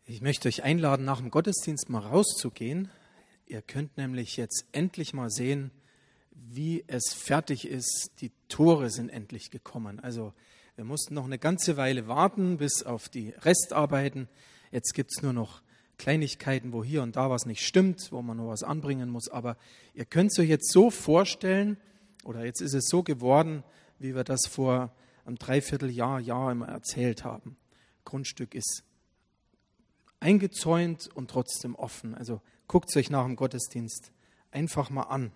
Ich möchte euch einladen, nach dem Gottesdienst mal rauszugehen. Ihr könnt nämlich jetzt endlich mal sehen, wie es fertig ist. Die Tore sind endlich gekommen. Also wir mussten noch eine ganze Weile warten bis auf die Restarbeiten. Jetzt gibt es nur noch Kleinigkeiten, wo hier und da was nicht stimmt, wo man noch was anbringen muss. Aber ihr könnt es euch jetzt so vorstellen, oder jetzt ist es so geworden, wie wir das vor einem Dreivierteljahr immer erzählt haben. Grundstück ist eingezäunt und trotzdem offen. Also guckt es euch nach dem Gottesdienst einfach mal an.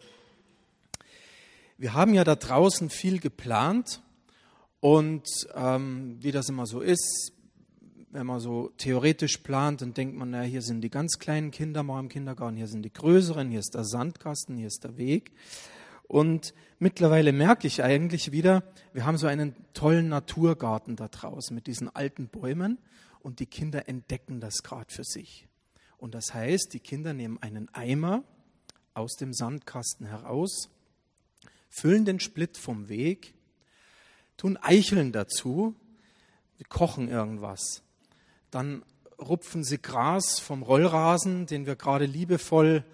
Wir haben ja da draußen viel geplant und wie das immer so ist, wenn man so theoretisch plant, dann denkt man, hier sind die ganz kleinen Kinder mal im Kindergarten, hier sind die größeren, hier ist der Sandkasten, hier ist der Weg. Und mittlerweile merke ich eigentlich wieder, wir haben so einen tollen Naturgarten da draußen mit diesen alten Bäumen und die Kinder entdecken das gerade für sich. Und das heißt, die Kinder nehmen einen Eimer aus dem Sandkasten heraus, füllen den Splitt vom Weg, tun Eicheln dazu, wir kochen irgendwas. Dann rupfen sie Gras vom Rollrasen, den wir gerade liebevoll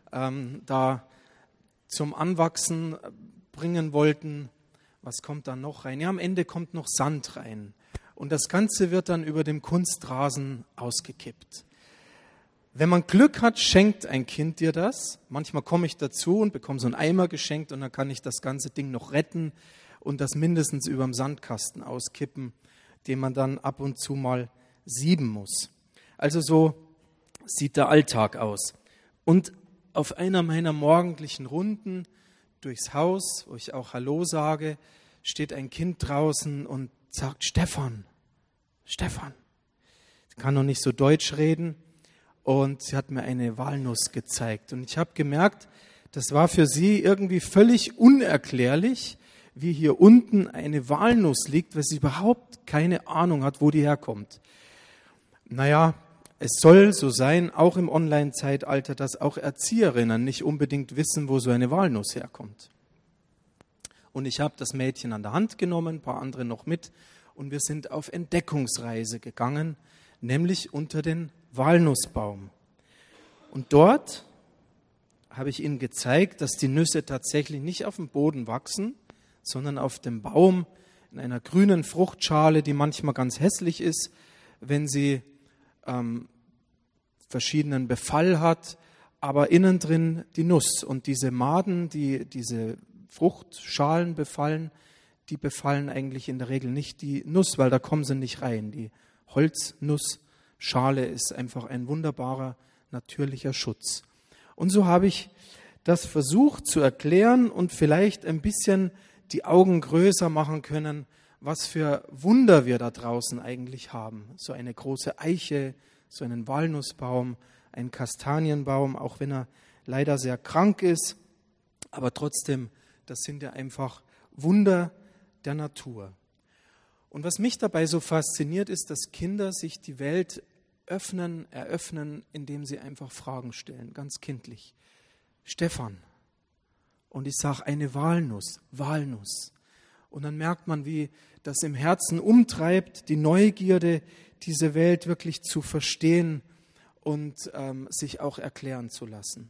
da zum Anwachsen bringen wollten. Was kommt dann noch rein? Ja, am Ende kommt noch Sand rein. Und das Ganze wird dann über dem Kunstrasen ausgekippt. Wenn man Glück hat, schenkt ein Kind dir das. Manchmal komme ich dazu und bekomme so einen Eimer geschenkt und dann kann ich das ganze Ding noch retten und das mindestens über dem Sandkasten auskippen, den man dann ab und zu mal sieben muss. Also so sieht der Alltag aus. Und auf einer meiner morgendlichen Runden durchs Haus, wo ich auch Hallo sage, steht ein Kind draußen und sagt, Stefan. Sie kann noch nicht so Deutsch reden und sie hat mir eine Walnuss gezeigt. Und ich habe gemerkt, das war für sie irgendwie völlig unerklärlich, wie hier unten eine Walnuss liegt, weil sie überhaupt keine Ahnung hat, wo die herkommt. Naja, es soll so sein, auch im Online-Zeitalter, dass auch Erzieherinnen nicht unbedingt wissen, wo so eine Walnuss herkommt. Und ich habe das Mädchen an der Hand genommen, ein paar andere noch mit, und wir sind auf Entdeckungsreise gegangen, nämlich unter den Walnussbaum. Und dort habe ich ihnen gezeigt, dass die Nüsse tatsächlich nicht auf dem Boden wachsen, sondern auf dem Baum in einer grünen Fruchtschale, die manchmal ganz hässlich ist, wenn sie verschiedenen Befall hat, aber innen drin die Nuss. Und diese Maden, die diese Fruchtschalen befallen, die befallen eigentlich in der Regel nicht die Nuss, weil da kommen sie nicht rein. Die Holznussschale ist einfach ein wunderbarer, natürlicher Schutz. Und so habe ich das versucht zu erklären und vielleicht ein bisschen die Augen größer machen können, was für Wunder wir da draußen eigentlich haben. So eine große Eiche, so einen Walnussbaum, einen Kastanienbaum, auch wenn er leider sehr krank ist. Aber trotzdem, das sind ja einfach Wunder der Natur. Und was mich dabei so fasziniert, ist, dass Kinder sich die Welt eröffnen, indem sie einfach Fragen stellen, ganz kindlich. Stefan. Und ich sage eine Walnuss. Und dann merkt man, wie das im Herzen umtreibt, die Neugierde, diese Welt wirklich zu verstehen und sich auch erklären zu lassen.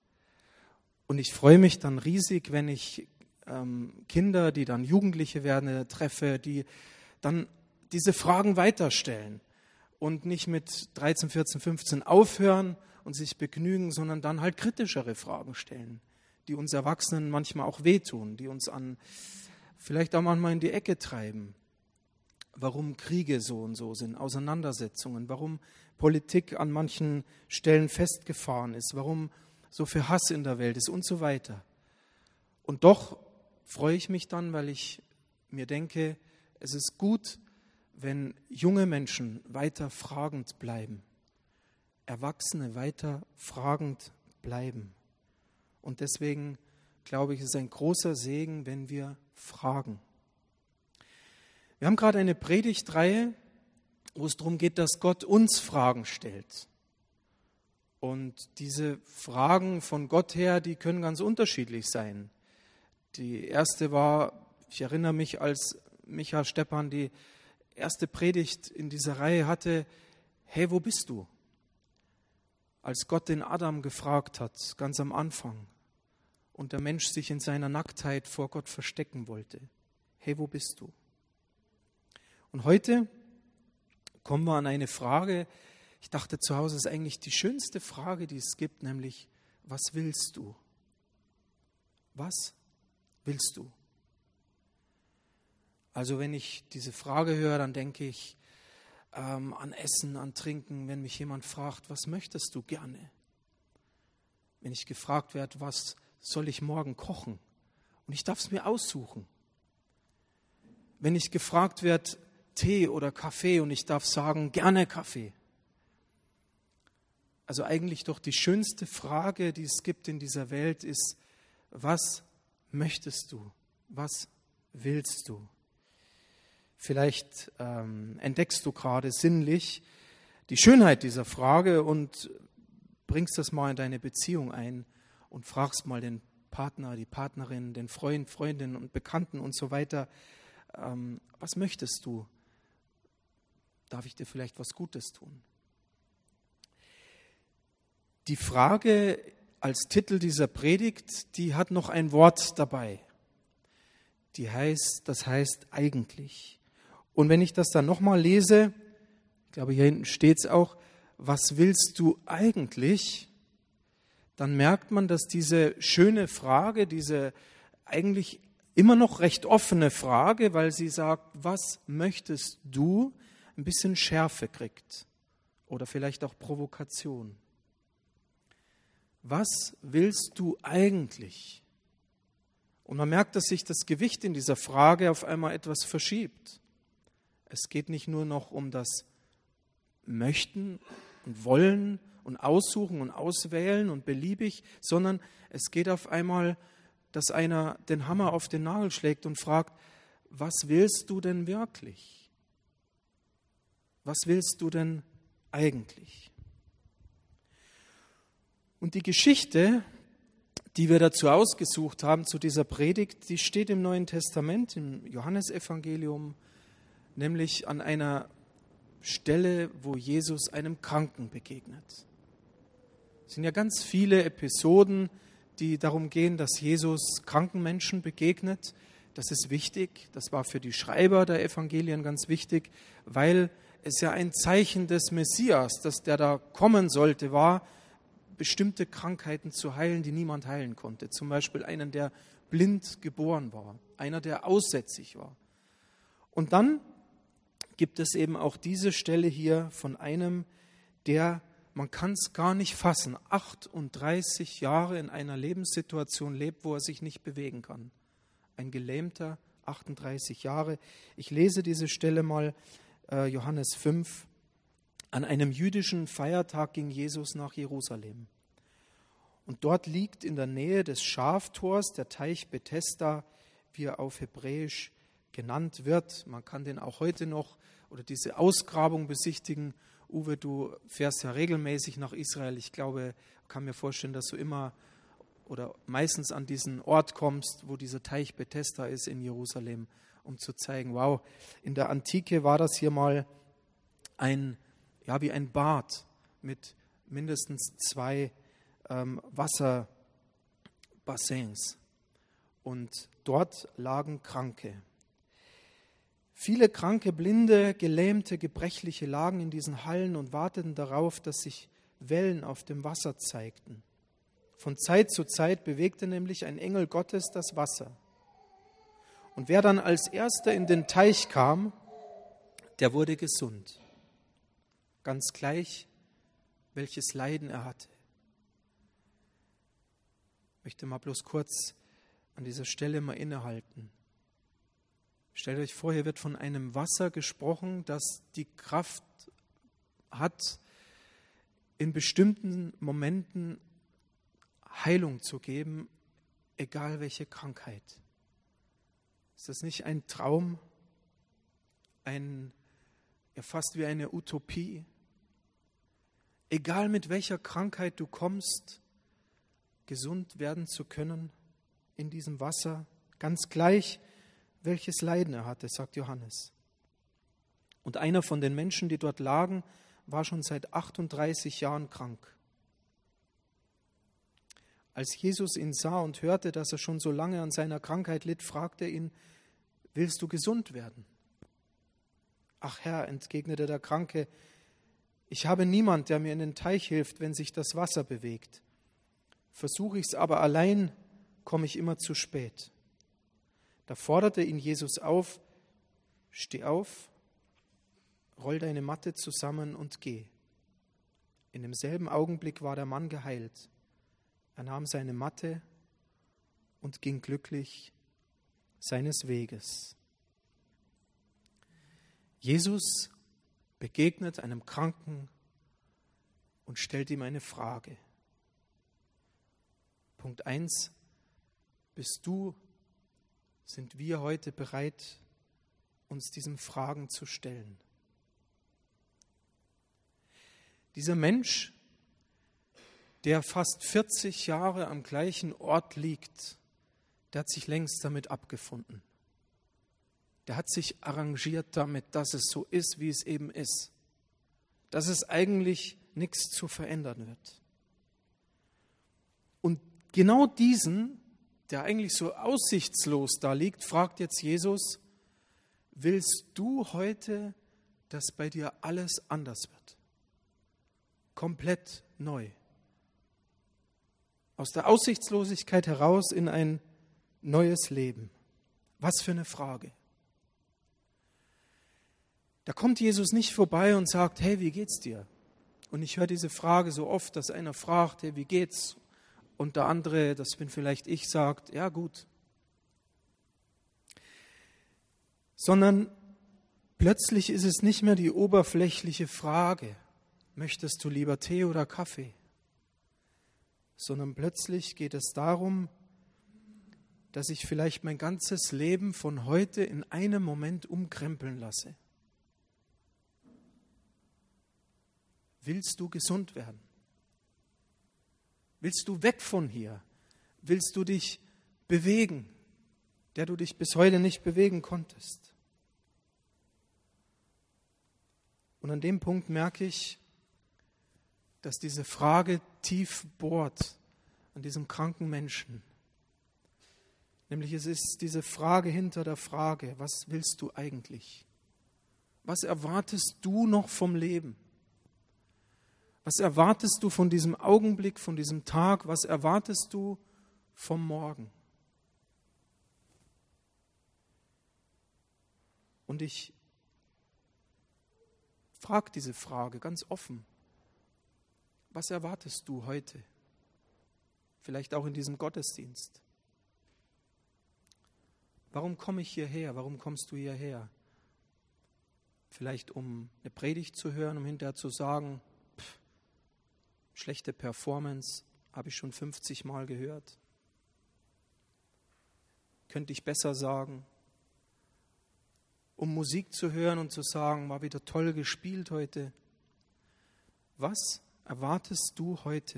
Und ich freue mich dann riesig, wenn ich Kinder, die dann Jugendliche werden, treffe, die dann diese Fragen weiterstellen und nicht mit 13, 14, 15 aufhören und sich begnügen, sondern dann halt kritischere Fragen stellen, die uns Erwachsenen manchmal auch wehtun, die uns vielleicht auch manchmal in die Ecke treiben. Warum Kriege so und so sind, Auseinandersetzungen, warum Politik an manchen Stellen festgefahren ist, warum so viel Hass in der Welt ist und so weiter. Und doch freue ich mich dann, weil ich mir denke, es ist gut, wenn junge Menschen weiter fragend bleiben, Erwachsene weiter fragend bleiben. Und deswegen glaube ich, es ist ein großer Segen, wenn wir fragen. Wir haben gerade eine Predigtreihe, wo es darum geht, dass Gott uns Fragen stellt. Und diese Fragen von Gott her, die können ganz unterschiedlich sein. Die erste war, ich erinnere mich, als Micha Stepan die erste Predigt in dieser Reihe hatte, hey, wo bist du? als Gott den Adam gefragt hat, ganz am Anfang, und der Mensch sich in seiner Nacktheit vor Gott verstecken wollte. Hey, wo bist du? Und heute kommen wir an eine Frage, ich dachte zu Hause ist eigentlich die schönste Frage, die es gibt, nämlich, was willst du? Was willst du? Also wenn ich diese Frage höre, dann denke ich an Essen, an Trinken, wenn mich jemand fragt, was möchtest du gerne? Wenn ich gefragt werde, was soll ich morgen kochen? Und ich darf es mir aussuchen. Wenn ich gefragt werde, Tee oder Kaffee, und ich darf sagen, gerne Kaffee. Also eigentlich doch die schönste Frage, die es gibt in dieser Welt, ist, was möchtest du? Was willst du? Vielleicht entdeckst du gerade sinnlich die Schönheit dieser Frage und bringst das mal in deine Beziehung ein und fragst mal den Partner, die Partnerin, den Freund, Freundin und Bekannten und so weiter, was möchtest du? Darf ich dir vielleicht was Gutes tun? Die Frage als Titel dieser Predigt, die hat noch ein Wort dabei. Das heißt eigentlich. Und wenn ich das dann nochmal lese, ich glaube, hier hinten steht es auch, was willst du eigentlich? Dann merkt man, dass diese schöne Frage, diese eigentlich immer noch recht offene Frage, weil sie sagt, was möchtest du, ein bisschen Schärfe kriegt oder vielleicht auch Provokation. Was willst du eigentlich? Und man merkt, dass sich das Gewicht in dieser Frage auf einmal etwas verschiebt. Es geht nicht nur noch um das Möchten und Wollen und Aussuchen und Auswählen und beliebig, sondern es geht auf einmal, dass einer den Hammer auf den Nagel schlägt und fragt, was willst du denn wirklich? Was willst du denn eigentlich? Und die Geschichte, die wir dazu ausgesucht haben, zu dieser Predigt, die steht im Neuen Testament, im Johannesevangelium, nämlich an einer Stelle, wo Jesus einem Kranken begegnet. Es sind ja ganz viele Episoden, die darum gehen, dass Jesus kranken Menschen begegnet. Das ist wichtig, das war für die Schreiber der Evangelien ganz wichtig, weil es ja ein Zeichen des Messias, dass der da kommen sollte, war, bestimmte Krankheiten zu heilen, die niemand heilen konnte. Zum Beispiel einen, der blind geboren war, einer, der aussätzig war. Und dann gibt es eben auch diese Stelle hier von einem, der, man kann es gar nicht fassen, 38 Jahre in einer Lebenssituation lebt, wo er sich nicht bewegen kann. Ein Gelähmter, 38 Jahre. Ich lese diese Stelle mal, Johannes 5. An einem jüdischen Feiertag ging Jesus nach Jerusalem. Und dort liegt in der Nähe des Schaftors der Teich Bethesda, wie er auf Hebräisch genannt wird. Man kann den auch heute noch oder diese Ausgrabung besichtigen. Uwe, du fährst ja regelmäßig nach Israel. Ich glaube, kann mir vorstellen, dass du immer oder meistens an diesen Ort kommst, wo dieser Teich Bethesda ist in Jerusalem, um zu zeigen, wow, in der Antike war das hier mal wie ein Bad mit mindestens 2 Wasserbassins. Und dort lagen Kranke. Viele Kranke, Blinde, Gelähmte, Gebrechliche lagen in diesen Hallen und warteten darauf, dass sich Wellen auf dem Wasser zeigten. Von Zeit zu Zeit bewegte nämlich ein Engel Gottes das Wasser. Und wer dann als Erster in den Teich kam, der wurde gesund. Ganz gleich, welches Leiden er hatte. Ich möchte mal bloß kurz an dieser Stelle mal innehalten. Stellt euch vor, hier wird von einem Wasser gesprochen, das die Kraft hat, in bestimmten Momenten Heilung zu geben, egal welche Krankheit. Ist das nicht ein Traum, fast wie eine Utopie? Egal mit welcher Krankheit du kommst, gesund werden zu können in diesem Wasser, ganz gleich, welches Leiden er hatte, sagt Johannes. Und einer von den Menschen, die dort lagen, war schon seit 38 Jahren krank. Als Jesus ihn sah und hörte, dass er schon so lange an seiner Krankheit litt, fragte er ihn: Willst du gesund werden? Ach Herr, entgegnete der Kranke, ich habe niemand, der mir in den Teich hilft, wenn sich das Wasser bewegt. Versuche ich es aber allein, komme ich immer zu spät. Da forderte ihn Jesus auf: Steh auf, roll deine Matte zusammen und geh. In demselben Augenblick war der Mann geheilt. Er nahm seine Matte und ging glücklich seines Weges. Jesus begegnet einem Kranken und stellt ihm eine Frage. Punkt 1. Sind wir heute bereit, uns diesen Fragen zu stellen? Dieser Mensch, der fast 40 Jahre am gleichen Ort liegt, der hat sich längst damit abgefunden. Der hat sich arrangiert damit, dass es so ist, wie es eben ist. Dass es eigentlich nichts zu verändern wird. Und genau diesen, der eigentlich so aussichtslos da liegt, fragt jetzt Jesus: Willst du heute, dass bei dir alles anders wird? Komplett neu. Aus der Aussichtslosigkeit heraus in ein neues Leben. Was für eine Frage. Da kommt Jesus nicht vorbei und sagt: Hey, wie geht's dir? Und ich höre diese Frage so oft, dass einer fragt: Hey, wie geht's? Und der andere, das bin vielleicht ich, sagt: Ja, gut. Sondern plötzlich ist es nicht mehr die oberflächliche Frage: Möchtest du lieber Tee oder Kaffee? Sondern plötzlich geht es darum, dass ich vielleicht mein ganzes Leben von heute in einem Moment umkrempeln lasse. Willst du gesund werden? Willst du weg von hier? Willst du dich bewegen, der du dich bis heute nicht bewegen konntest? Und an dem Punkt merke ich, dass diese Frage tief bohrt an diesem kranken Menschen. Nämlich es ist diese Frage hinter der Frage: Was willst du eigentlich? Was erwartest du noch vom Leben? Was erwartest du von diesem Augenblick, von diesem Tag? Was erwartest du vom Morgen? Und ich frage diese Frage ganz offen: Was erwartest du heute? Vielleicht auch in diesem Gottesdienst. Warum komme ich hierher? Warum kommst du hierher? Vielleicht um eine Predigt zu hören, um hinterher zu sagen: Schlechte Performance, habe ich schon 50 Mal gehört. Könnte ich besser sagen. Um Musik zu hören und zu sagen: War wieder toll gespielt heute. Was erwartest du heute?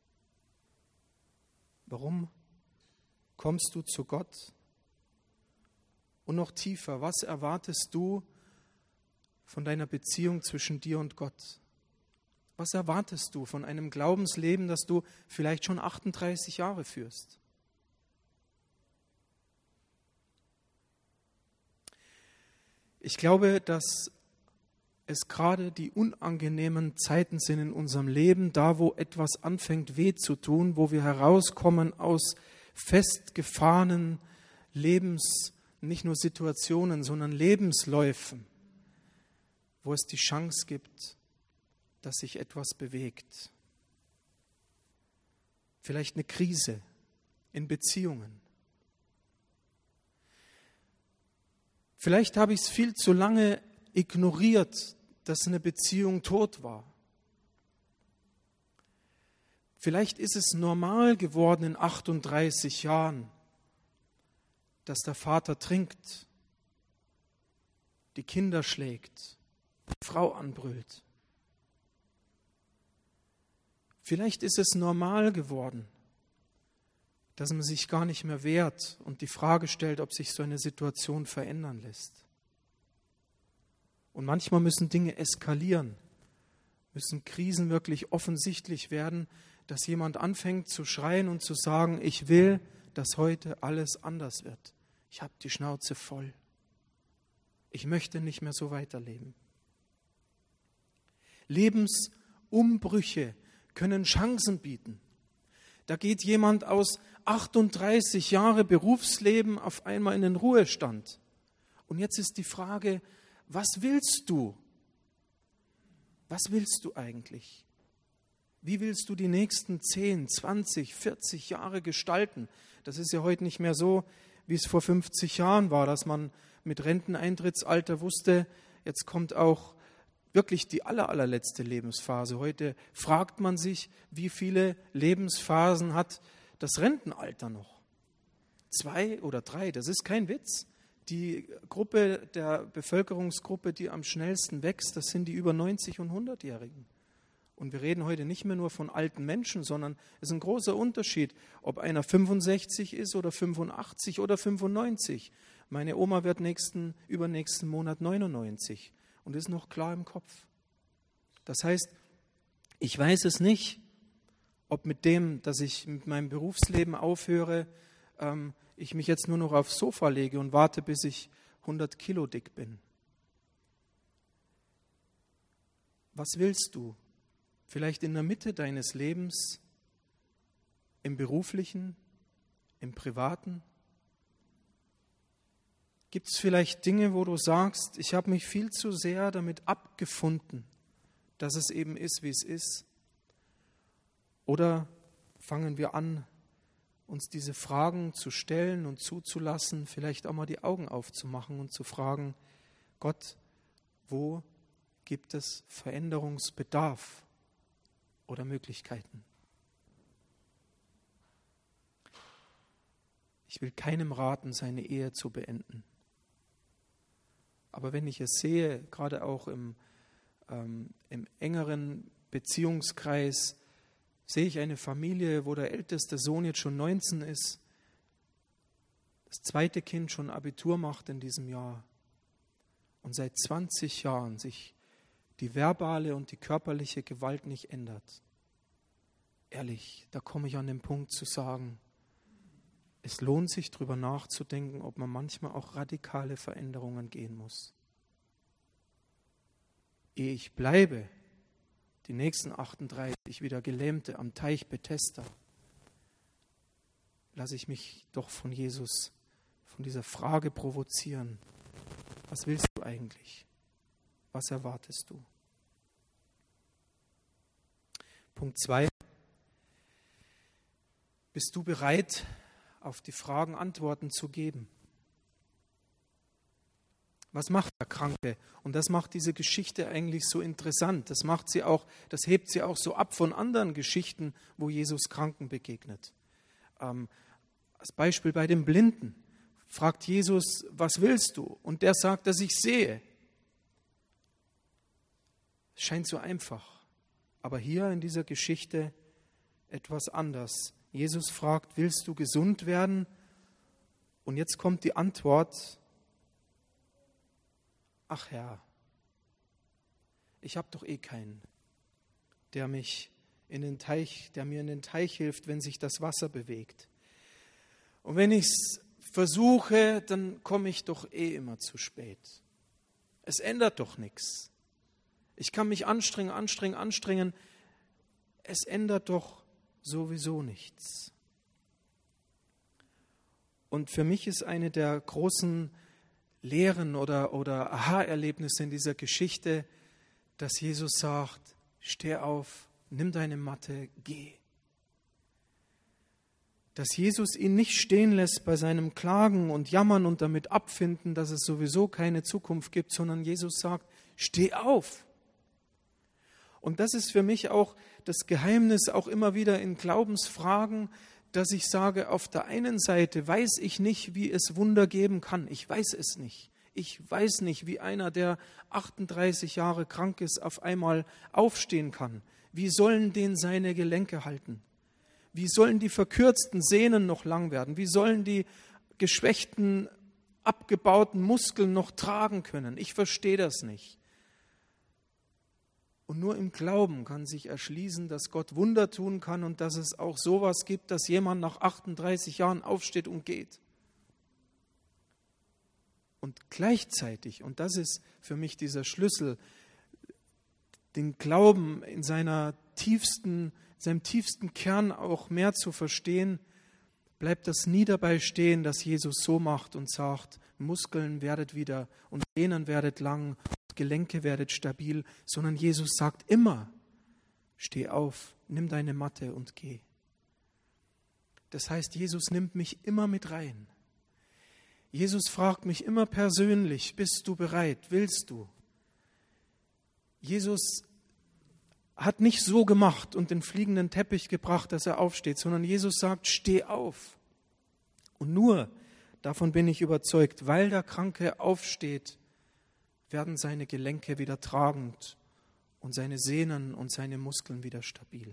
Warum kommst du zu Gott? Und noch tiefer, was erwartest du von deiner Beziehung zwischen dir und Gott? Was erwartest du von einem Glaubensleben, das du vielleicht schon 38 Jahre führst? Ich glaube, dass es gerade die unangenehmen Zeiten sind in unserem Leben, da wo etwas anfängt weh zu tun, wo wir herauskommen aus festgefahrenen nicht nur Situationen, sondern Lebensläufen, wo es die Chance gibt, dass sich etwas bewegt. Vielleicht eine Krise in Beziehungen. Vielleicht habe ich es viel zu lange ignoriert, dass eine Beziehung tot war. Vielleicht ist es normal geworden in 38 Jahren, dass der Vater trinkt, die Kinder schlägt, die Frau anbrüllt. Vielleicht ist es normal geworden, dass man sich gar nicht mehr wehrt und die Frage stellt, ob sich so eine Situation verändern lässt. Und manchmal müssen Dinge eskalieren, müssen Krisen wirklich offensichtlich werden, dass jemand anfängt zu schreien und zu sagen, ich will, dass heute alles anders wird. Ich habe die Schnauze voll. Ich möchte nicht mehr so weiterleben. Lebensumbrüche können Chancen bieten. Da geht jemand aus 38 Jahre Berufsleben auf einmal in den Ruhestand. Und jetzt ist die Frage, was willst du? Was willst du eigentlich? Wie willst du die nächsten 10, 20, 40 Jahre gestalten? Das ist ja heute nicht mehr so, wie es vor 50 Jahren war, dass man mit Renteneintrittsalter wusste, jetzt kommt auch wirklich die allerletzte Lebensphase. Heute fragt man sich, wie viele Lebensphasen hat das Rentenalter noch? 2 oder 3, das ist kein Witz. Die Gruppe der Bevölkerungsgruppe, die am schnellsten wächst, das sind die über 90- und 100-Jährigen. Und wir reden heute nicht mehr nur von alten Menschen, sondern es ist ein großer Unterschied, ob einer 65 ist oder 85 oder 95. Meine Oma wird übernächsten Monat 99 und ist noch klar im Kopf. Das heißt, ich weiß es nicht, ob mit dem, dass ich mit meinem Berufsleben aufhöre, ich mich jetzt nur noch aufs Sofa lege und warte, bis ich 100 Kilo dick bin. Was willst du? Vielleicht in der Mitte deines Lebens, im beruflichen, im privaten? Gibt es vielleicht Dinge, wo du sagst, ich habe mich viel zu sehr damit abgefunden, dass es eben ist, wie es ist? Oder fangen wir an, uns diese Fragen zu stellen und zuzulassen, vielleicht auch mal die Augen aufzumachen und zu fragen, Gott, wo gibt es Veränderungsbedarf oder Möglichkeiten? Ich will keinem raten, seine Ehe zu beenden. Aber wenn ich es sehe, gerade auch im engeren Beziehungskreis, sehe ich eine Familie, wo der älteste Sohn jetzt schon 19 ist, das zweite Kind schon Abitur macht in diesem Jahr und seit 20 Jahren sich die verbale und die körperliche Gewalt nicht ändert. Ehrlich, da komme ich an den Punkt zu sagen, es lohnt sich, darüber nachzudenken, ob man manchmal auch radikale Veränderungen gehen muss. Ehe ich bleibe, die nächsten 38 wieder Gelähmte am Teich Bethesda, lasse ich mich doch von Jesus, von dieser Frage provozieren. Was willst du eigentlich? Was erwartest du? Punkt 2. Bist du bereit, auf die Fragen Antworten zu geben? Was macht der Kranke? Und das macht diese Geschichte eigentlich so interessant. Das hebt sie auch so ab von anderen Geschichten, wo Jesus Kranken begegnet. Als Beispiel bei dem Blinden fragt Jesus, was willst du? Und der sagt, dass ich sehe. Es scheint so einfach. Aber hier in dieser Geschichte etwas anders. Jesus fragt, willst du gesund werden? Und jetzt kommt die Antwort, ach Herr, ich habe doch eh keinen, der mir in den Teich hilft, wenn sich das Wasser bewegt. Und wenn ich es versuche, dann komme ich doch eh immer zu spät. Es ändert doch nichts. Ich kann mich anstrengen. Es ändert doch sowieso nichts. Und für mich ist eine der großen Lehren oder Aha-Erlebnisse in dieser Geschichte, dass Jesus sagt, steh auf, nimm deine Matte, geh. Dass Jesus ihn nicht stehen lässt bei seinem Klagen und Jammern und damit abfinden, dass es sowieso keine Zukunft gibt, sondern Jesus sagt, steh auf. Und das ist für mich auch das Geheimnis, auch immer wieder in Glaubensfragen, dass ich sage, auf der einen Seite weiß ich nicht, wie es Wunder geben kann. Ich weiß es nicht. Ich weiß nicht, wie einer, der 38 Jahre krank ist, auf einmal aufstehen kann. Wie sollen den seine Gelenke halten? Wie sollen die verkürzten Sehnen noch lang werden? Wie sollen die geschwächten, abgebauten Muskeln noch tragen können? Ich verstehe das nicht. Und nur im Glauben kann sich erschließen, dass Gott Wunder tun kann und dass es auch sowas gibt, dass jemand nach 38 Jahren aufsteht und geht. Und gleichzeitig, und das ist für mich dieser Schlüssel, den Glauben in seinem tiefsten Kern auch mehr zu verstehen, bleibt das nie dabei stehen, dass Jesus so macht und sagt, Muskeln werdet wieder und Sehnen werdet lang, Gelenke werdet stabil, sondern Jesus sagt immer, steh auf, nimm deine Matte und geh. Das heißt, Jesus nimmt mich immer mit rein. Jesus fragt mich immer persönlich, bist du bereit, willst du? Jesus hat nicht so gemacht und den fliegenden Teppich gebracht, dass er aufsteht, sondern Jesus sagt, steh auf. Und nur, davon bin ich überzeugt, weil der Kranke aufsteht, werden seine Gelenke wieder tragend und seine Sehnen und seine Muskeln wieder stabil.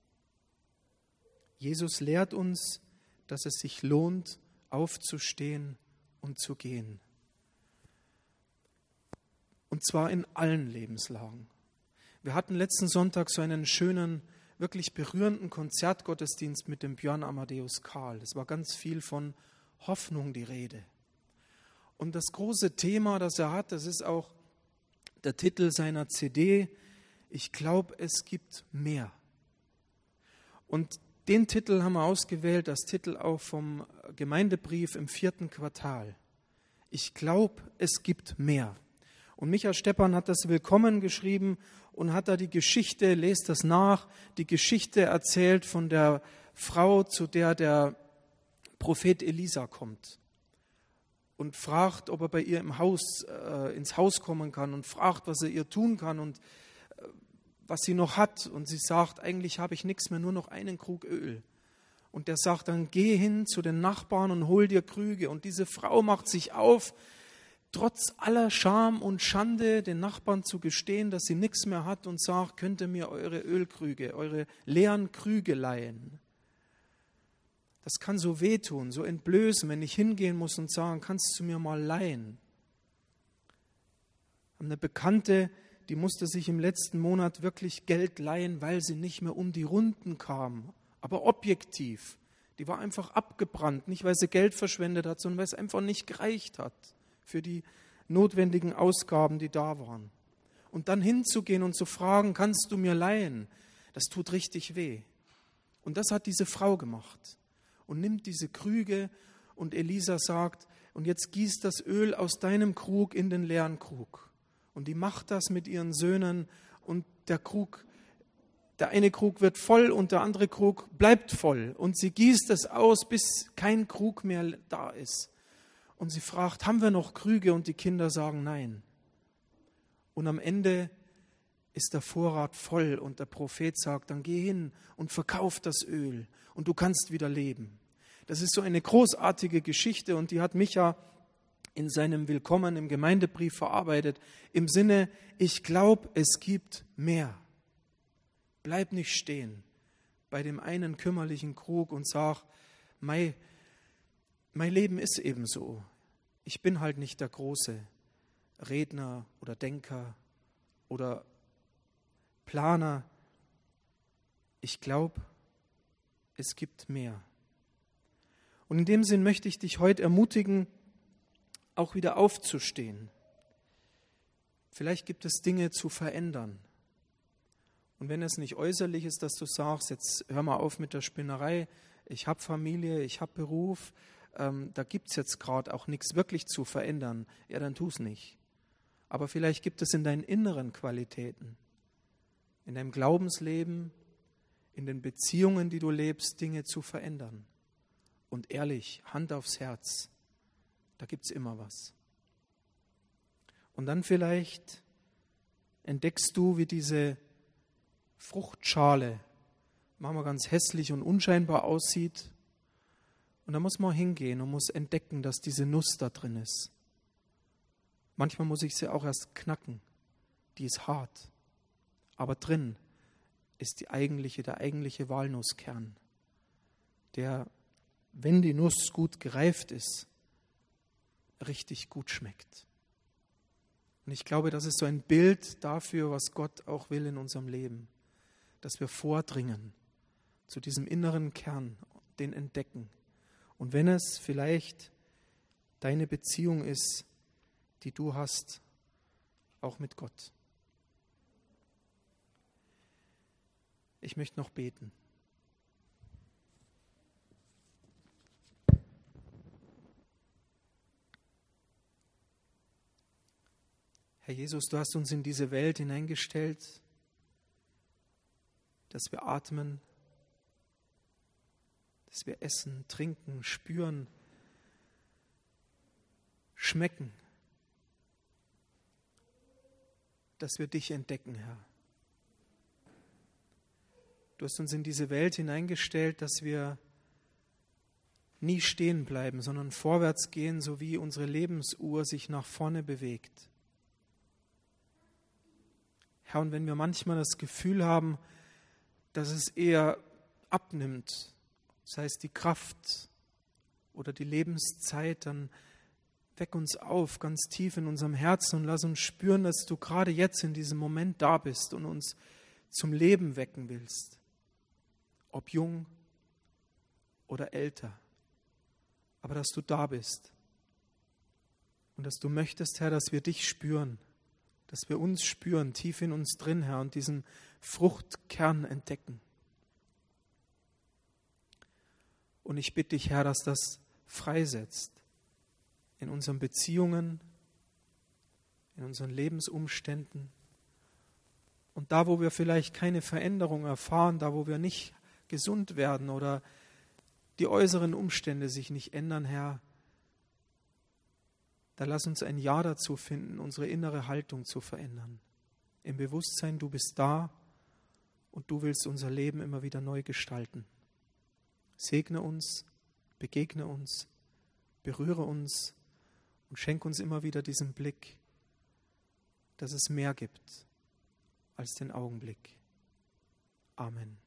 Jesus lehrt uns, dass es sich lohnt, aufzustehen und zu gehen. Und zwar in allen Lebenslagen. Wir hatten letzten Sonntag so einen schönen, wirklich berührenden Konzertgottesdienst mit dem Björn Amadeus Karl. Es war ganz viel von Hoffnung die Rede. Und das große Thema, das er hat, das ist auch der Titel seiner CD, ich glaube, es gibt mehr. Und den Titel haben wir ausgewählt, das Titel auch vom Gemeindebrief im 4. Quartal. Ich glaube, es gibt mehr. Und Micha Steppan hat das Willkommen geschrieben und hat da die Geschichte, lest das nach, die Geschichte erzählt von der Frau, zu der der Prophet Elisa kommt. Und fragt, ob er bei ihr ins Haus kommen kann und fragt, was er ihr tun kann und was sie noch hat. Und sie sagt, eigentlich habe ich nichts mehr, nur noch einen Krug Öl. Und der sagt dann, geh hin zu den Nachbarn und hol dir Krüge. Und diese Frau macht sich auf, trotz aller Scham und Schande den Nachbarn zu gestehen, dass sie nichts mehr hat und sagt, könnt ihr mir eure Ölkrüge, eure leeren Krüge leihen. Das kann so wehtun, so entblößen, wenn ich hingehen muss und sagen, kannst du mir mal leihen? Eine Bekannte, die musste sich im letzten Monat wirklich Geld leihen, weil sie nicht mehr um die Runden kam. Aber objektiv. Die war einfach abgebrannt, nicht weil sie Geld verschwendet hat, sondern weil es einfach nicht gereicht hat für die notwendigen Ausgaben, die da waren. Und dann hinzugehen und zu fragen, kannst du mir leihen? Das tut richtig weh. Und das hat diese Frau gemacht. Und nimmt diese Krüge und Elisa sagt, und jetzt gieß das Öl aus deinem Krug in den leeren Krug. Und die macht das mit ihren Söhnen und der eine Krug wird voll und der andere Krug bleibt voll. Und sie gießt es aus, bis kein Krug mehr da ist. Und sie fragt, haben wir noch Krüge? Und die Kinder sagen nein. Und am Ende ist der Vorrat voll und der Prophet sagt, dann geh hin und verkauf das Öl und du kannst wieder leben. Das ist so eine großartige Geschichte und die hat Micha in seinem Willkommen im Gemeindebrief verarbeitet, im Sinne, ich glaube, es gibt mehr. Bleib nicht stehen bei dem einen kümmerlichen Krug und sag, mein Leben ist eben so. Ich bin halt nicht der große Redner oder Denker oder Planer. Ich glaube, es gibt mehr. Und in dem Sinn möchte ich dich heute ermutigen, auch wieder aufzustehen. Vielleicht gibt es Dinge zu verändern. Und wenn es nicht äußerlich ist, dass du sagst, jetzt hör mal auf mit der Spinnerei, ich habe Familie, ich habe Beruf, da gibt es jetzt gerade auch nichts wirklich zu verändern, ja, dann tu es nicht. Aber vielleicht gibt es in deinen inneren Qualitäten, in deinem Glaubensleben, in den Beziehungen, die du lebst, Dinge zu verändern. Und ehrlich, Hand aufs Herz, da gibt es immer was. Und dann vielleicht entdeckst du, wie diese Fruchtschale manchmal ganz hässlich und unscheinbar aussieht. Und da muss man hingehen und muss entdecken, dass diese Nuss da drin ist. Manchmal muss ich sie auch erst knacken. Die ist hart. Aber drin ist der eigentliche Walnusskern, der, wenn die Nuss gut gereift ist, richtig gut schmeckt. Und ich glaube, das ist so ein Bild dafür, was Gott auch will in unserem Leben, dass wir vordringen zu diesem inneren Kern, den entdecken. Und wenn es vielleicht deine Beziehung ist, die du hast, auch mit Gott. Ich möchte noch beten. Herr Jesus, du hast uns in diese Welt hineingestellt, dass wir atmen, dass wir essen, trinken, spüren, schmecken, dass wir dich entdecken, Herr. Du hast uns in diese Welt hineingestellt, dass wir nie stehen bleiben, sondern vorwärts gehen, so wie unsere Lebensuhr sich nach vorne bewegt. Herr, und wenn wir manchmal das Gefühl haben, dass es eher abnimmt, das heißt die Kraft oder die Lebenszeit, dann weck uns auf ganz tief in unserem Herzen und lass uns spüren, dass du gerade jetzt in diesem Moment da bist und uns zum Leben wecken willst, ob jung oder älter, aber dass du da bist und dass du möchtest, Herr, dass wir dich spüren, dass wir uns spüren, tief in uns drin, Herr, und diesen Fruchtkern entdecken. Und ich bitte dich, Herr, dass das freisetzt in unseren Beziehungen, in unseren Lebensumständen und da, wo wir vielleicht keine Veränderung erfahren, da, wo wir nicht gesund werden oder die äußeren Umstände sich nicht ändern, Herr, da lass uns ein Ja dazu finden, unsere innere Haltung zu verändern. Im Bewusstsein, du bist da und du willst unser Leben immer wieder neu gestalten. Segne uns, begegne uns, berühre uns und schenk uns immer wieder diesen Blick, dass es mehr gibt als den Augenblick. Amen.